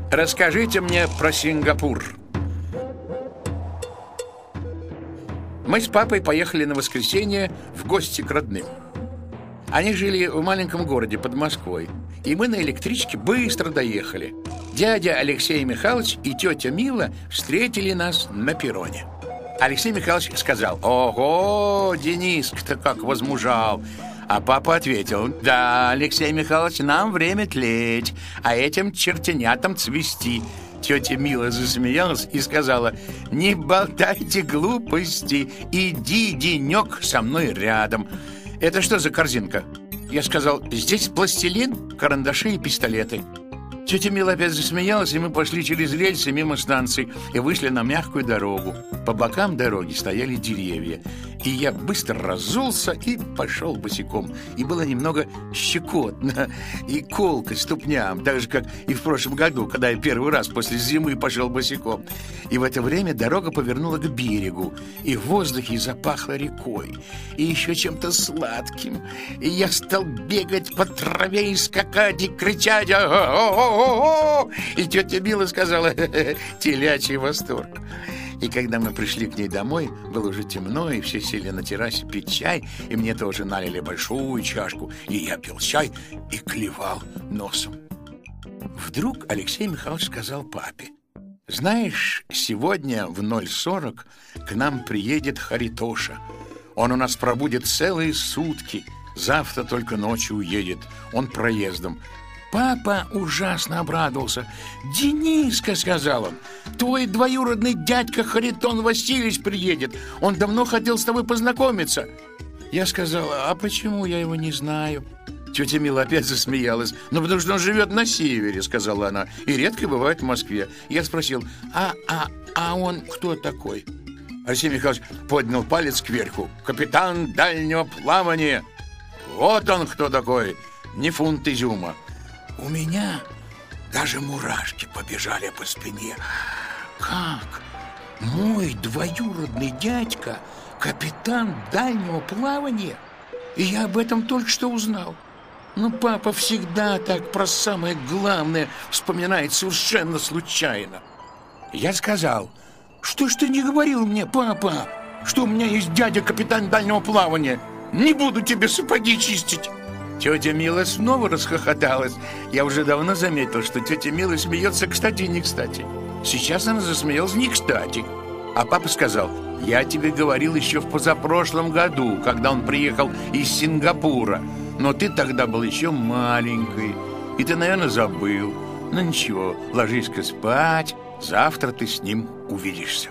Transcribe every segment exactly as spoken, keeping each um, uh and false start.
Расскажите мне про Сингапур. Мы с папой поехали на воскресенье в гости к родным. Они жили в маленьком городе под Москвой, и мы на электричке быстро доехали. Дядя Алексей Михайлович и тетя Мила встретили нас на перроне. Алексей Михайлович сказал: «Ого, Дениск-то как возмужал!» А папа ответил: «Да, Алексей Михайлович, нам время тлеть, а этим чертенятам цвести». Тетя Мила засмеялась и сказала: «Не болтайте глупости, иди денек со мной рядом». «Это что за корзинка?» Я сказал: «Здесь пластилин, карандаши и пистолеты». Тетя Мила опять засмеялась, и мы пошли через рельсы мимо станции и вышли на мягкую дорогу. По бокам дороги стояли деревья, и я быстро разулся и пошел босиком. И было немного щекотно и колко ступням, так же, как и в прошлом году, когда я первый раз после зимы пошел босиком. И в это время дорога повернула к берегу, и в воздухе запахло рекой, и еще чем-то сладким. И я стал бегать по траве и скакать, и кричать: «О-о-о-о!» И тетя Мила сказала: «Телячий восторг». И когда мы пришли к ней домой, было уже темно, и все сели на террасе пить чай, и мне тоже налили большую чашку, и я пил чай и клевал носом. Вдруг Алексей Михайлович сказал папе: «Знаешь, сегодня в ноль сорок к нам приедет Харитоша. Он у нас пробудет целые сутки, завтра только ночью уедет, он проездом». Папа ужасно обрадовался. «Дениска, — сказал он, — твой двоюродный дядька Харитон Васильевич приедет. Он давно хотел с тобой познакомиться». Я сказал: «А почему я его не знаю?» Тетя Мила опять засмеялась. «Ну, потому что он живет на севере, — сказала она, — и редко бывает в Москве». Я спросил: «А, а, а он кто такой?» Алексей Михайлович поднял палец кверху. «Капитан дальнего плавания. Вот он кто такой, не фунт изюма». У меня даже мурашки побежали по спине. Как? Мой двоюродный дядька капитан дальнего плавания? И я об этом только что узнал. Но папа всегда так про самое главное вспоминает совершенно случайно. Я сказал: «Что ж ты не говорил мне, папа, что у меня есть дядя капитан дальнего плавания? Не буду тебе сапоги чистить». Тетя Мила снова расхохоталась. Я уже давно заметил, что тетя Мила смеется кстати и не кстати. Сейчас она засмеялась не кстати. А папа сказал: «Я тебе говорил еще в позапрошлом году, когда он приехал из Сингапура. Но ты тогда был еще маленькой, и ты, наверное, забыл. Ну ничего, ложись-ка спать, завтра ты с ним увидишься».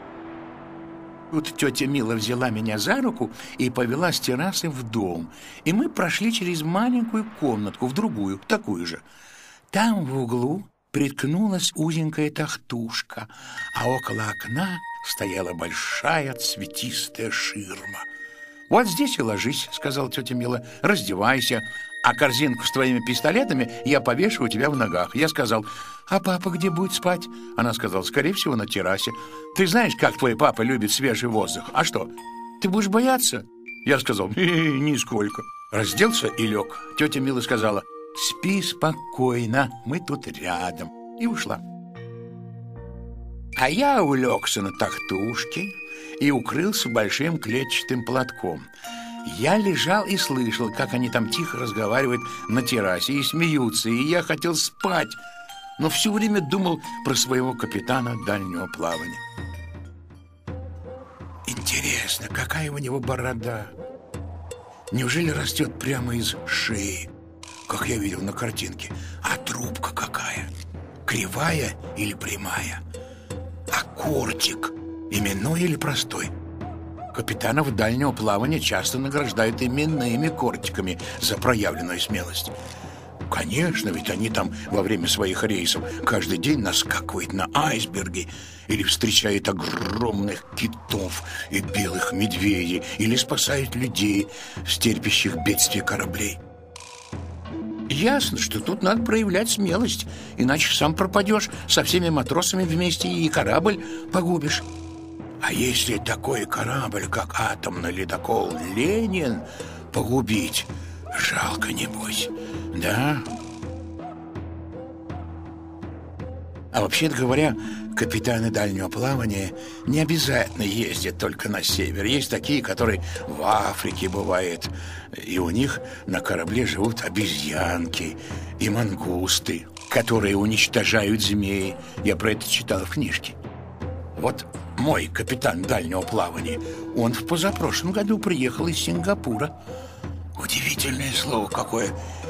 Тут тетя Мила взяла меня за руку и повела с террасы в дом. И мы прошли через маленькую комнатку в другую, такую же. Там в углу приткнулась узенькая тахтушка, а около окна стояла большая цветистая ширма. «Вот здесь и ложись, — сказала тетя Мила, — раздевайся, а корзинку с твоими пистолетами я повешу у тебя в ногах». Я сказал: «А папа где будет спать?» Она сказала: «Скорее всего, на террасе. Ты знаешь, как твой папа любит свежий воздух. А что, ты будешь бояться?» Я сказал: «Нисколько». Разделся и лег. Тетя Мила сказала: «Спи спокойно, мы тут рядом», и ушла. А я улегся на тахтушке и укрылся большим клетчатым платком. Я лежал и слышал, как они там тихо разговаривают на террасе и смеются, и я хотел спать, но все время думал про своего капитана дальнего плавания. Интересно, какая у него борода? Неужели растет прямо из шеи, как я видел на картинке? А трубка какая? Кривая или прямая? А кортик именной или простой? Капитанов дальнего плавания часто награждают именными кортиками за проявленную смелость. Конечно, ведь они там во время своих рейсов каждый день наскакивают на айсберги или встречают огромных китов и белых медведей, или спасают людей с терпящих бедствия кораблей. Ясно, что тут надо проявлять смелость, иначе сам пропадешь со всеми матросами вместе и корабль погубишь. А если такой корабль, как атомный ледокол «Ленин», погубить, жалко, небось, да? А вообще-то говоря, капитаны дальнего плавания не обязательно ездят только на север. Есть такие, которые в Африке бывают, и у них на корабле живут обезьянки и мангусты, которые уничтожают змеи. Я про это читал в книжке. Вот мой капитан дальнего плавания, он в позапрошлом году приехал из Сингапура. Удивительное слово какое.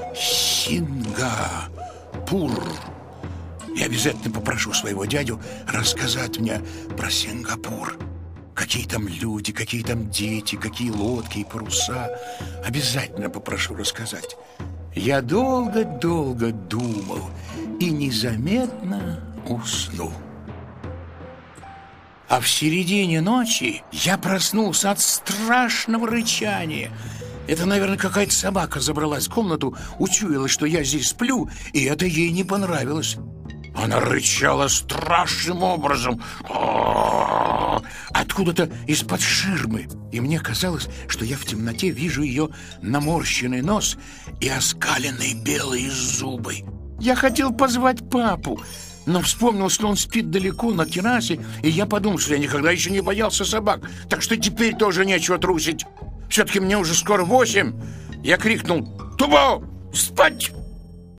Сингапур. Я обязательно попрошу своего дядю рассказать мне про Сингапур. Какие там люди, какие там дети, какие лодки и паруса. Обязательно попрошу рассказать. Я долго-долго думал и незаметно уснул. А в середине ночи я проснулся от страшного рычания. Это, наверное, какая-то собака забралась в комнату, учуяла, что я здесь сплю, и это ей не понравилось. Она рычала страшным образом, откуда-то из-под ширмы. И мне казалось, что я в темноте вижу ее наморщенный нос и оскаленные белые зубы. Я хотел позвать папу, но вспомнил, что он спит далеко на террасе, и я подумал, что я никогда еще не боялся собак, так что теперь тоже нечего трусить. Все-таки мне уже скоро восемь. Я крикнул: «Тубо, спать!»